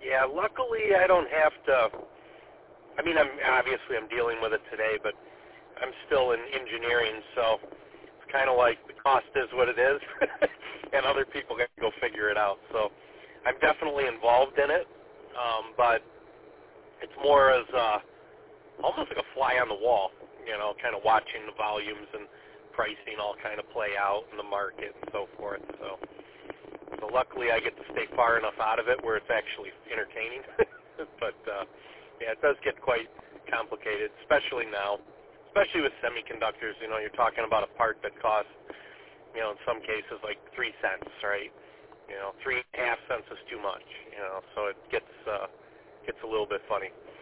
Yeah, luckily I don't have to. I mean, I'm dealing with it today, but I'm still in engineering, so it's kind of like the cost is what it is, and other people got to go figure it out. So I'm definitely involved in it, but it's more as almost like a fly on the wall, kind of watching the volumes and pricing all kind of play out in the market and so forth. So luckily I get to stay far enough out of it where it's actually entertaining. But yeah, it does get quite complicated, especially now, especially with semiconductors. You're talking about a part that costs, in some cases like 3 cents, right? 3.5 cents is too much, so it gets a little bit funny.